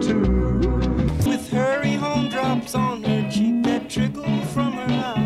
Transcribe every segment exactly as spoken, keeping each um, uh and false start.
too. With hurry home drops on her cheek that trickle from her eye.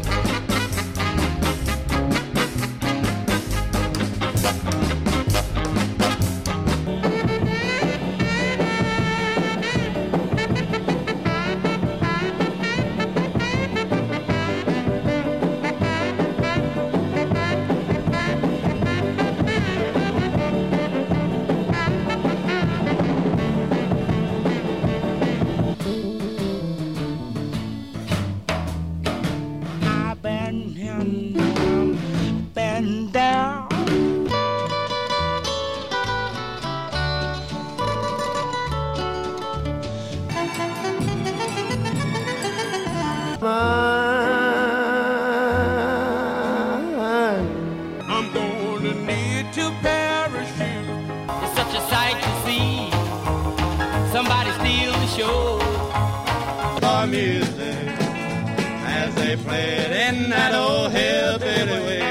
I'm gonna need to parachute. It's such a sight to see. Somebody steal the show. The music as they play it in that old hillbilly way.